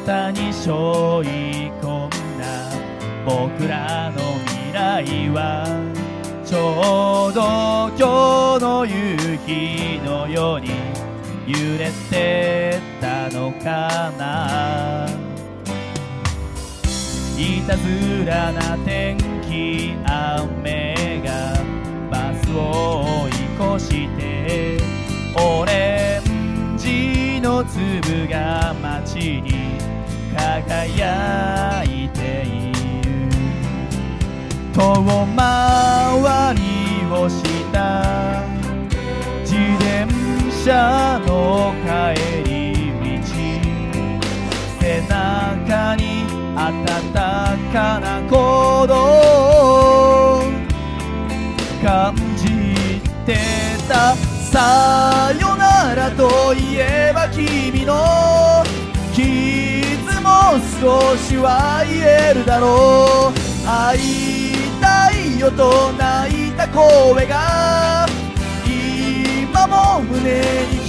肩に背負い込んだ僕らの未来はちょうど今日の夕日のように揺れてたのかな。いたずらな天気、雨がバスを追い越してオレンジの粒が街に輝いている。遠回りをした自転車の帰り道、背中に暖かな鼓動を感じてた。さよならといえば君の傷も少しは癒えるだろう。会いたいよと泣いた声が今も胸に